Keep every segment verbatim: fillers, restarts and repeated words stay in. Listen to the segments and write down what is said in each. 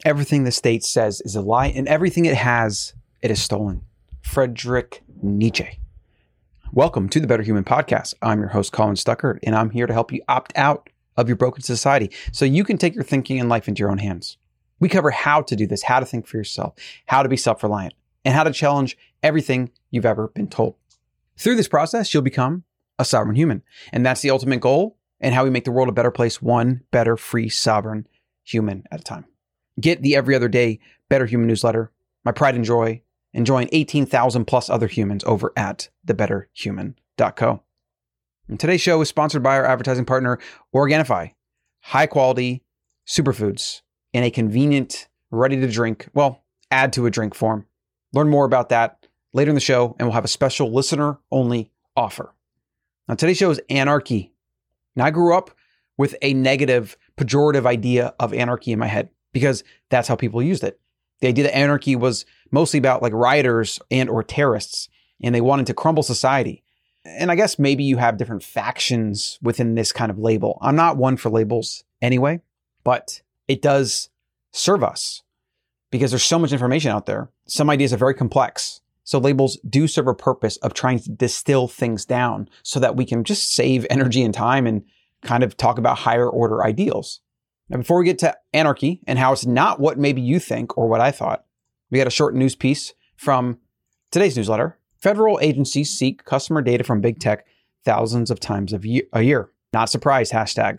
Everything the state says is a lie, and everything it has, it is stolen. Friedrich Nietzsche. Welcome to the Better Human Podcast. I'm your host, Colin Stuckert, and I'm here to help you opt out of your broken society so you can take your thinking and life into your own hands. We cover how to do this, how to think for yourself, how to be self-reliant, and how to challenge everything you've ever been told. Through this process, you'll become a sovereign human, and that's the ultimate goal and how we make the world a better place, one better, free, sovereign human at a time. Get the every other day Better Human newsletter, my pride and joy, and join eighteen thousand plus other humans over at the better human dot co. And today's show is sponsored by our advertising partner, Organifi. High quality superfoods in a convenient, ready to drink, well, add to a drink form. Learn more about that later in the show, and we'll have a special listener only offer. Now, today's show is anarchy. Now, I grew up with a negative, pejorative idea of anarchy in my head, because that's how people used it. The idea that anarchy was mostly about like rioters and or terrorists, and they wanted to crumble society. And I guess maybe you have different factions within this kind of label. I'm not one for labels anyway, but it does serve us because there's so much information out there. Some ideas are very complex. So labels do serve a purpose of trying to distill things down so that we can just save energy and time and kind of talk about higher order ideals. Now, before we get to anarchy and how it's not what maybe you think or what I thought, we got a short news piece from today's newsletter. Federal agencies seek customer data from big tech thousands of times a year. Not surprised, hashtag.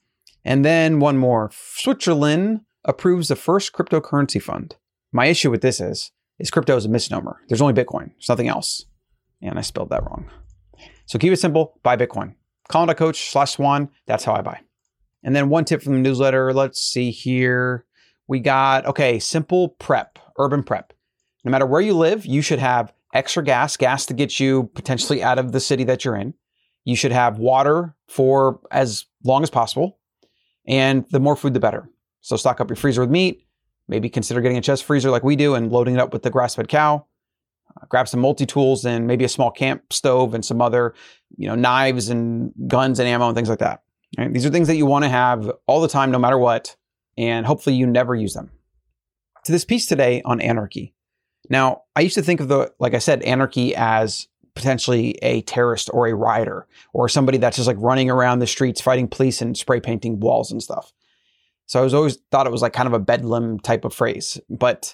And then one more. Switzerland approves the first cryptocurrency fund. My issue with this is, is crypto is a misnomer. There's only Bitcoin. There's nothing else. And I spelled that wrong. So keep it simple. Buy Bitcoin. Colin.coach slash swan. That's how I buy. And then one tip from the newsletter. Let's see here. We got, okay, simple prep, urban prep. No matter where you live, you should have extra gas, gas to get you potentially out of the city that you're in. You should have water for as long as possible. And the more food, the better. So stock up your freezer with meat. Maybe consider getting a chest freezer like we do and loading it up with the grass-fed cow. Uh, grab some multi-tools and maybe a small camp stove and some other, you know, knives and guns and ammo and things like that. Right? These are things that you want to have all the time, no matter what, and hopefully you never use them. To this piece today on anarchy. Now, I used to think of the, like I said, anarchy as potentially a terrorist or a rioter or somebody that's just like running around the streets fighting police and spray painting walls and stuff. So I was always thought it was like kind of a bedlam type of phrase. But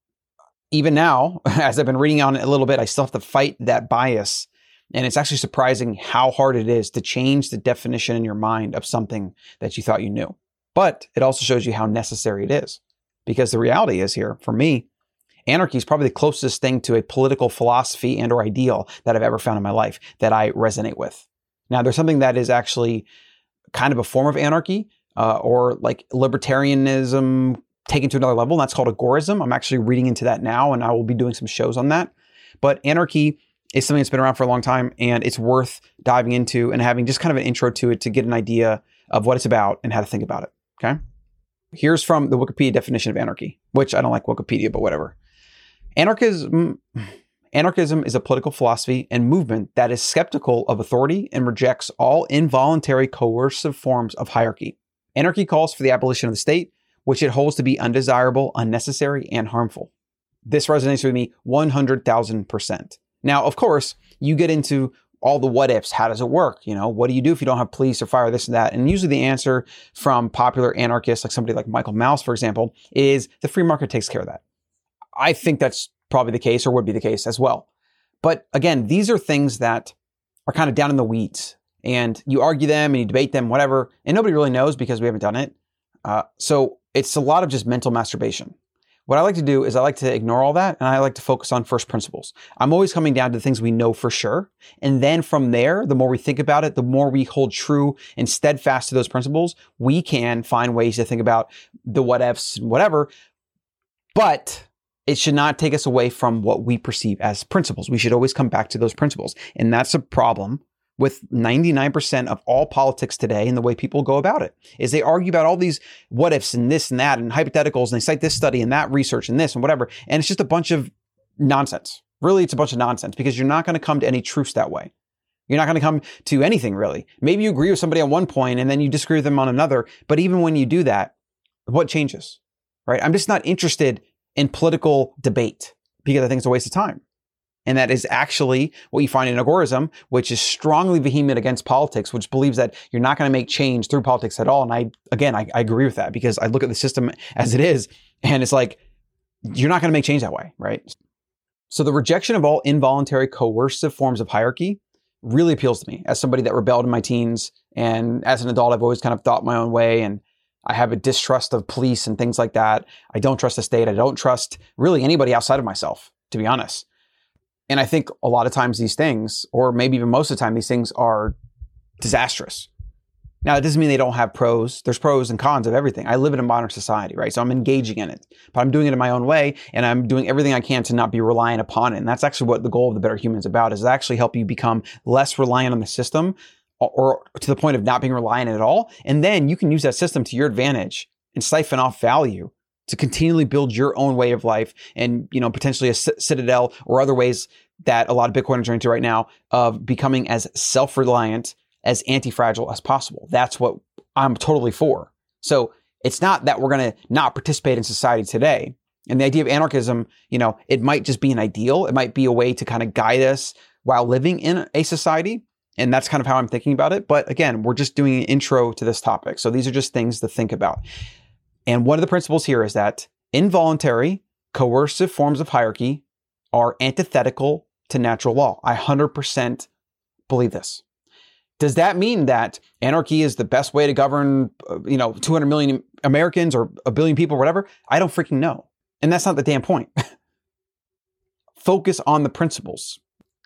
even now, as I've been reading on it a little bit, I still have to fight that bias. And it's actually surprising how hard it is to change the definition in your mind of something that you thought you knew. But it also shows you how necessary it is. Because the reality is here, for me, anarchy is probably the closest thing to a political philosophy and or ideal that I've ever found in my life that I resonate with. Now, there's something that is actually kind of a form of anarchy uh, or like libertarianism taken to another level. And that's called agorism. I'm actually reading into that now, and I will be doing some shows on that. But anarchy is something that's been around for a long time, and it's worth diving into and having just kind of an intro to it to get an idea of what it's about and how to think about it. Okay. Here's from the Wikipedia definition of anarchy, which I don't like Wikipedia, but whatever. Anarchism, anarchism is a political philosophy and movement that is skeptical of authority and rejects all involuntary coercive forms of hierarchy. Anarchy calls for the abolition of the state, which it holds to be undesirable, unnecessary, and harmful. This resonates with me one hundred thousand percent. Now, of course, you get into all the what ifs. How does it work? You know, what do you do if you don't have police or fire, this and that? And usually the answer from popular anarchists, like somebody like Michael Mouse, for example, is the free market takes care of that. I think that's probably the case or would be the case as well. But again, these are things that are kind of down in the weeds and you argue them and you debate them, whatever. And nobody really knows because we haven't done it. Uh, so it's a lot of just mental masturbation. What I like to do is I like to ignore all that and I like to focus on first principles. I'm always coming down to the things we know for sure. And then from there, the more we think about it, the more we hold true and steadfast to those principles, we can find ways to think about the what ifs and whatever. But it should not take us away from what we perceive as principles. We should always come back to those principles. And that's a problem with ninety-nine percent of all politics today and the way people go about it is they argue about all these what ifs and this and that and hypotheticals and they cite this study and that research and this and whatever. And it's just a bunch of nonsense. Really, it's a bunch of nonsense because you're not going to come to any truths that way. You're not going to come to anything really. Maybe you agree with somebody on one point and then you disagree with them on another. But even when you do that, what changes? right? I'm just not interested in political debate because I think it's a waste of time. And that is actually what you find in agorism, which is strongly vehement against politics, which believes that you're not going to make change through politics at all. And I, again, I, I agree with that because I look at the system as it is, and it's like, you're not going to make change that way, right? So the rejection of all involuntary coercive forms of hierarchy really appeals to me as somebody that rebelled in my teens. And as an adult, I've always kind of thought my own way. And I have a distrust of police and things like that. I don't trust the state. I don't trust really anybody outside of myself, to be honest. And I think a lot of times these things, or maybe even most of the time, these things are disastrous. Now, it doesn't mean they don't have pros. There's pros and cons of everything. I live in a modern society, right? So I'm engaging in it, but I'm doing it in my own way, and I'm doing everything I can to not be reliant upon it. And that's actually what the goal of the Better Human is about, is to actually help you become less reliant on the system, or, or to the point of not being reliant at all. And then you can use that system to your advantage and siphon off value to continually build your own way of life, and, you know, potentially a citadel or other ways that a lot of Bitcoiners are into right now of becoming as self-reliant, as anti-fragile as possible. That's what I'm totally for. So it's not that we're going to not participate in society today. And the idea of anarchism, you know, it might just be an ideal. It might be a way to kind of guide us while living in a society. And that's kind of how I'm thinking about it. But again, we're just doing an intro to this topic. So these are just things to think about. And one of the principles here is that involuntary, coercive forms of hierarchy are antithetical to natural law. I one hundred percent believe this. Does that mean that anarchy is the best way to govern, you know, two hundred million Americans or a billion people or whatever? I don't freaking know. And that's not the damn point. Focus on the principles.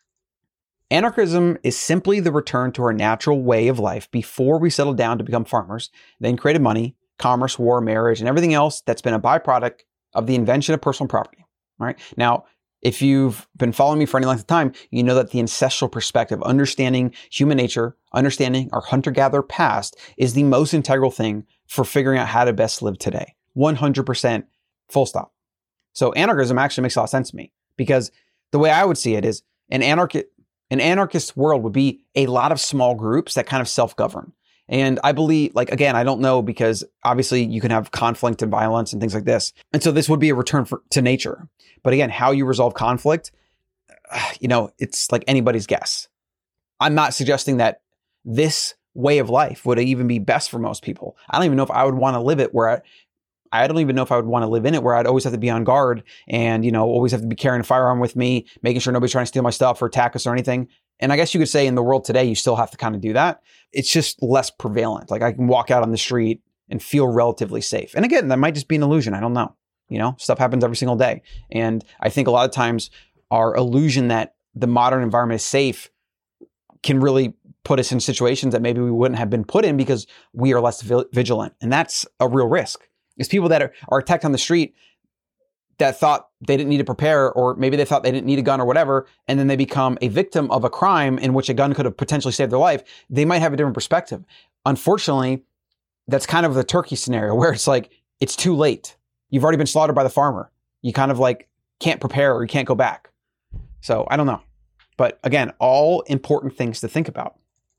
Anarchism is simply the return to our natural way of life before we settled down to become farmers, then created money, commerce, war, marriage, and everything else that's been a byproduct of the invention of personal property. All right. Now, if you've been following me for any length of time, you know that the ancestral perspective, understanding human nature, understanding our hunter-gatherer past, is the most integral thing for figuring out how to best live today. one hundred percent full stop. So anarchism actually makes a lot of sense to me, because the way I would see it is an anarchist, an anarchist world would be a lot of small groups that kind of self-govern. And I believe, like, again, I don't know, because obviously you can have conflict and violence and things like this. And so this would be a return for, to nature. But again, how you resolve conflict, you know, it's like anybody's guess. I'm not suggesting that this way of life would even be best for most people. I don't even know if I would want to live it where I, I don't even know if I would want to live in it where I'd always have to be on guard and, you know, always have to be carrying a firearm with me, making sure nobody's trying to steal my stuff or attack us or anything. And I guess you could say in the world today, you still have to kind of do that. It's just less prevalent. Like I can walk out on the street and feel relatively safe. And again, that might just be an illusion. I don't know. You know, stuff happens every single day. And I think a lot of times our illusion that the modern environment is safe can really put us in situations that maybe we wouldn't have been put in because we are less vigilant. And that's a real risk. It's people that are, are attacked on the street that thought they didn't need to prepare, or maybe they thought they didn't need a gun or whatever, and then they become a victim of a crime in which a gun could have potentially saved their life. They might have a different perspective. Unfortunately, that's kind of the turkey scenario where it's like, it's too late. You've already been slaughtered by the farmer. You kind of like can't prepare or you can't go back. So I don't know. But again, all important things to think about.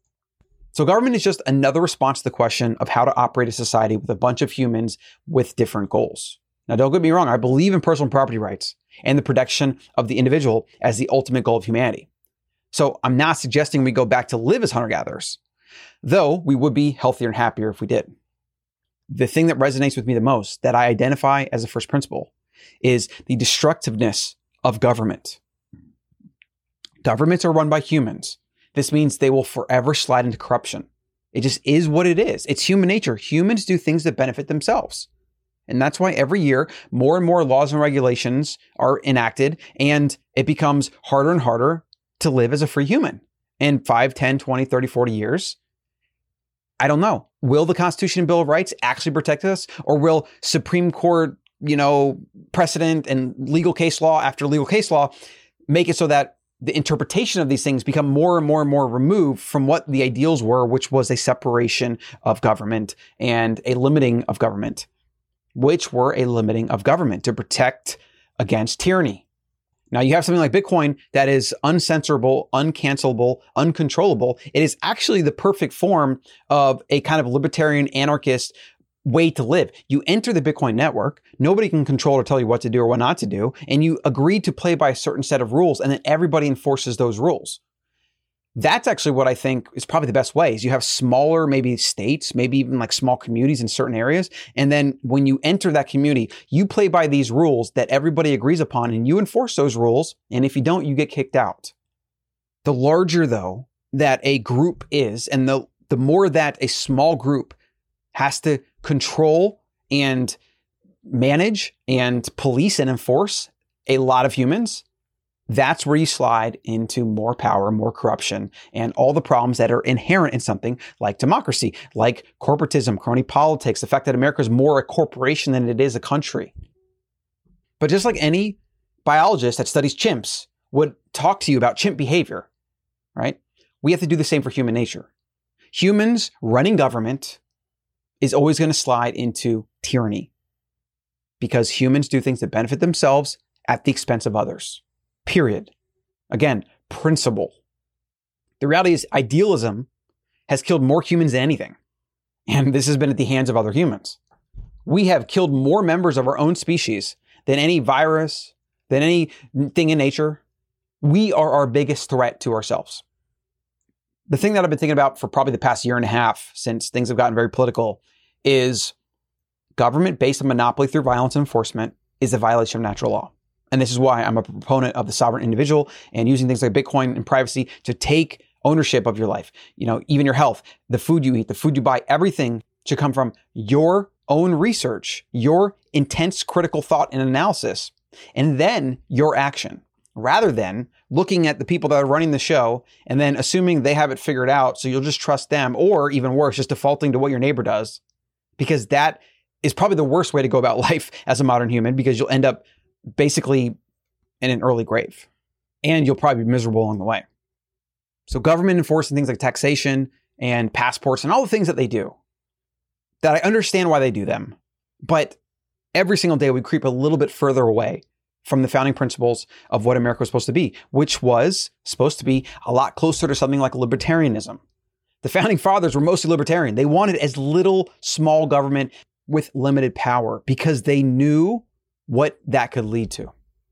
So government is just another response to the question of how to operate a society with a bunch of humans with different goals. Now, don't get me wrong. I believe in personal property rights and the protection of the individual as the ultimate goal of humanity. So I'm not suggesting we go back to live as hunter-gatherers, though we would be healthier and happier if we did. The thing that resonates with me the most, that I identify as a first principle, is the destructiveness of government. Governments are run by humans. This means they will forever slide into corruption. It just is what it is. It's human nature. Humans do things that benefit themselves. And that's why every year, more and more laws and regulations are enacted, and it becomes harder and harder to live as a free human. In five, ten, twenty, thirty, forty years, I don't know. Will the Constitution and Bill of Rights actually protect us? Or will Supreme Court, you know, precedent and legal case law after legal case law make it so that the interpretation of these things become more and more and more removed from what the ideals were, which was a separation of government and a limiting of government, which were a limiting of government to protect against tyranny. Now you have something like Bitcoin that is uncensorable, uncancelable, uncontrollable. It is actually the perfect form of a kind of libertarian anarchist way to live. You enter the Bitcoin network, nobody can control or tell you what to do or what not to do, and you agree to play by a certain set of rules, and then everybody enforces those rules. That's actually what I think is probably the best way, is you have smaller, maybe states, maybe even like small communities in certain areas. And then when you enter that community, you play by these rules that everybody agrees upon, and you enforce those rules. And if you don't, you get kicked out. The larger, though, that a group is, and the, the more that a small group has to control and manage and police and enforce a lot of humans, that's where you slide into more power, more corruption, and all the problems that are inherent in something like democracy, like corporatism, crony politics, the fact that America is more a corporation than it is a country. But just like any biologist that studies chimps would talk to you about chimp behavior, right? We have to do the same for human nature. Humans running government is always going to slide into tyranny because humans do things that benefit themselves at the expense of others. Period. Again, principle. The reality is idealism has killed more humans than anything. And this has been at the hands of other humans. We have killed more members of our own species than any virus, than anything in nature. We are our biggest threat to ourselves. The thing that I've been thinking about for probably the past year and a half, since things have gotten very political, is government based on monopoly through violence and enforcement is a violation of natural law. And this is why I'm a proponent of the sovereign individual and using things like Bitcoin and privacy to take ownership of your life. You know, even your health, the food you eat, the food you buy, everything should come from your own research, your intense critical thought and analysis, and then your action, rather than looking at the people that are running the show and then assuming they have it figured out. So you'll just trust them, or even worse, just defaulting to what your neighbor does, because that is probably the worst way to go about life as a modern human, because you'll end up basically in an early grave, and you'll probably be miserable along the way. So government enforcing things like taxation and passports and all the things that they do, that I understand why they do them, but every single day we creep a little bit further away from the founding principles of what America was supposed to be, which was supposed to be a lot closer to something like libertarianism. The founding fathers were mostly libertarian. They wanted as little small government with limited power because they knew what that could lead to.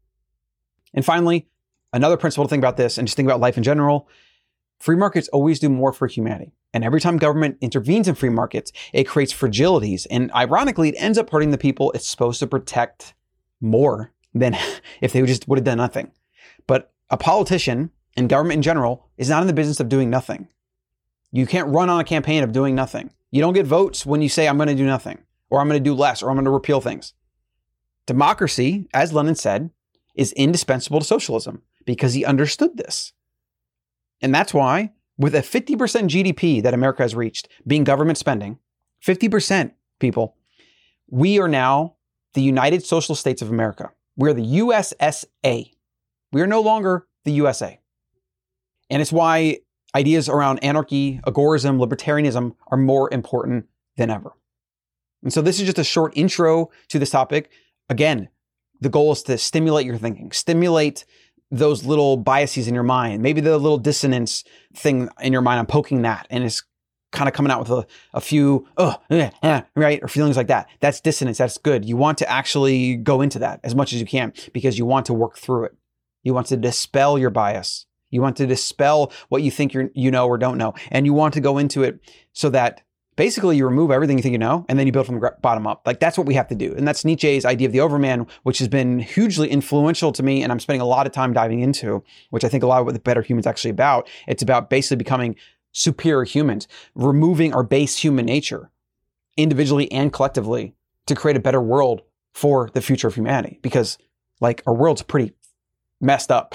And finally, another principle to think about this, and just think about life in general, free markets always do more for humanity. And every time government intervenes in free markets, it creates fragilities. And ironically, it ends up hurting the people it's supposed to protect more than if they just would have done nothing. But a politician and government in general is not in the business of doing nothing. You can't run on a campaign of doing nothing. You don't get votes when you say, I'm going to do nothing, or I'm going to do less, or I'm going to repeal things. Democracy, as Lenin said, is indispensable to socialism because he understood this. And that's why, with a fifty percent G D P that America has reached, being government spending, fifty percent, people, we are now the United Social States of America. We're the U S S A. We are no longer the U S A. And it's why ideas around anarchy, agorism, libertarianism are more important than ever. And so this is just a short intro to this topic. Again, the goal is to stimulate your thinking, stimulate those little biases in your mind, maybe the little dissonance thing in your mind. I'm poking that, and it's kind of coming out with a, a few, oh, yeah, yeah, right, or feelings like that. That's dissonance. That's good. You want to actually go into that as much as you can because you want to work through it. You want to dispel your bias. You want to dispel what you think you you know or don't know, and you want to go into it so that basically you remove everything you think you know, and then you build from the bottom up. Like, that's what we have to do. And that's Nietzsche's idea of the Overman, which has been hugely influential to me. And I'm spending a lot of time diving into, which I think a lot of what the Better Human's actually about. It's about basically becoming superior humans, removing our base human nature individually and collectively to create a better world for the future of humanity. Because like our world's pretty messed up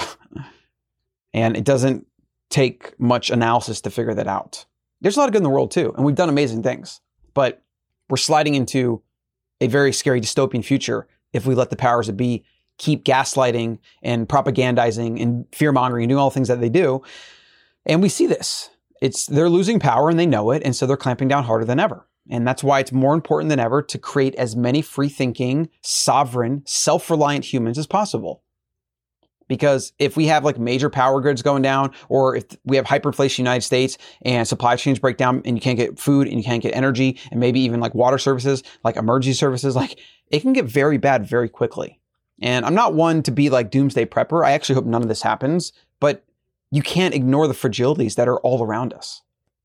and it doesn't take much analysis to figure that out. There's a lot of good in the world too, and we've done amazing things, but we're sliding into a very scary dystopian future if we let the powers that be keep gaslighting and propagandizing and fear-mongering and doing all the things that they do. And we see this. It's they're losing power and they know it, and so they're clamping down harder than ever. And that's why it's more important than ever to create as many free-thinking, sovereign, self-reliant humans as possible. Because if we have like major power grids going down, or if we have hyperinflation in the United States and supply chains break down and you can't get food and you can't get energy and maybe even like water services, like emergency services, like it can get very bad very quickly. And I'm not one to be like doomsday prepper. I actually hope none of this happens, but you can't ignore the fragilities that are all around us.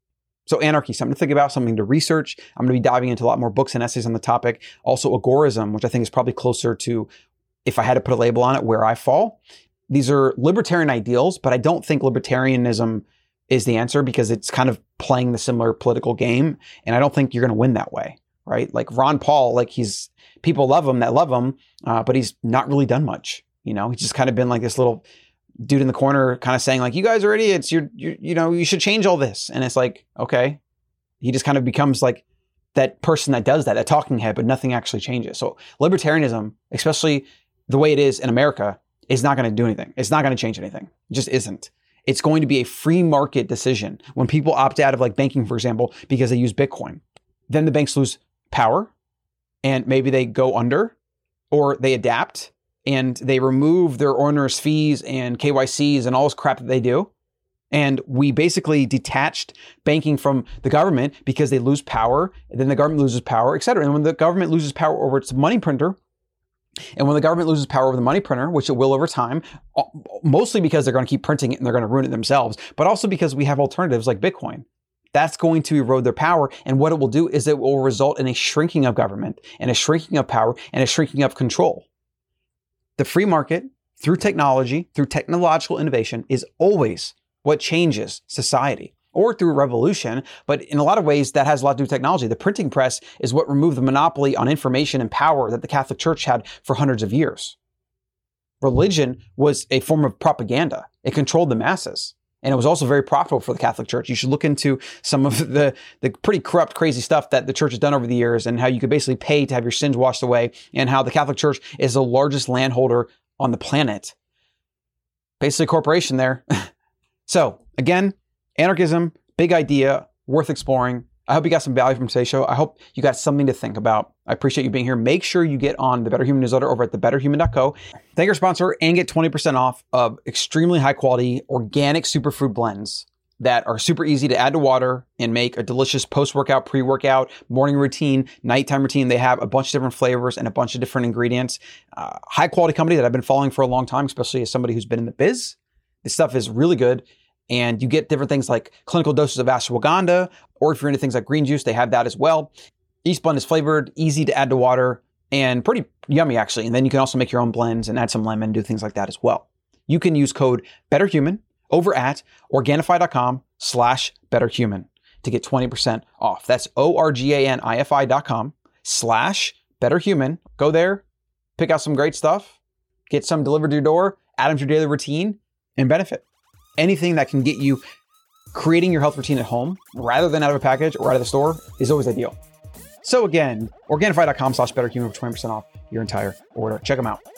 So anarchy, something to think about, something to research. I'm going to be diving into a lot more books and essays on the topic. Also agorism, which I think is probably closer to, if I had to put a label on it, where I fall. These are libertarian ideals, but I don't think libertarianism is the answer because it's kind of playing the similar political game. And I don't think you're going to win that way, right? Like Ron Paul, like he's, people love him that love him, uh, but he's not really done much. You know, he's just kind of been like this little dude in the corner kind of saying like, you guys are idiots. You're, you're, you know, you should change all this. And it's like, okay. He just kind of becomes like that person that does that, that talking head, but nothing actually changes. So libertarianism, especially the way it is in America, is not going to do anything. It's not going to change anything. It just isn't. It's going to be a free market decision. When people opt out of like banking, for example, because they use Bitcoin, then the banks lose power and maybe they go under or they adapt and they remove their onerous fees and K Y Cs and all this crap that they do. And we basically detached banking from the government because they lose power, and then the government loses power, et cetera. And when the government loses power over its money printer, and when the government loses power over the money printer, which it will over time, mostly because they're going to keep printing it and they're going to ruin it themselves, but also because we have alternatives like Bitcoin, that's going to erode their power. And what it will do is it will result in a shrinking of government and a shrinking of power and a shrinking of control. The free market, through technology, through technological innovation, is always what changes society. Or through revolution, but in a lot of ways that has a lot to do with technology. The printing press is what removed the monopoly on information and power that the Catholic Church had for hundreds of years. Religion was a form of propaganda. It controlled the masses. And it was also very profitable for the Catholic Church. You should look into some of the, the pretty corrupt, crazy stuff that the church has done over the years and how you could basically pay to have your sins washed away, and how the Catholic Church is the largest landholder on the planet. Basically a corporation there. So again, anarchism, big idea, worth exploring. I hope you got some value from today's show. I hope you got something to think about. I appreciate you being here. Make sure you get on the Better Human newsletter over at the better human dot co. Thank our sponsor and get twenty percent off of extremely high quality organic superfood blends that are super easy to add to water and make a delicious post-workout, pre-workout, morning routine, nighttime routine. They have a bunch of different flavors and a bunch of different ingredients. Uh, high quality company that I've been following for a long time, especially as somebody who's been in the biz. This stuff is really good. And you get different things like clinical doses of ashwagandha, or if you're into things like green juice, they have that as well. Each blend is flavored, easy to add to water, and pretty yummy actually. And then you can also make your own blends and add some lemon, do things like that as well. You can use code BetterHuman over at Organifi.com slash BetterHuman to get twenty percent off. That's O-R-G-A-N-I-F-I dot com slash BetterHuman. Go there, pick out some great stuff, get some delivered to your door, add them to your daily routine, and benefit. Anything that can get you creating your health routine at home rather than out of a package or out of the store is always ideal. So again, Organifi.com slash BetterHuman for twenty percent off your entire order. Check them out.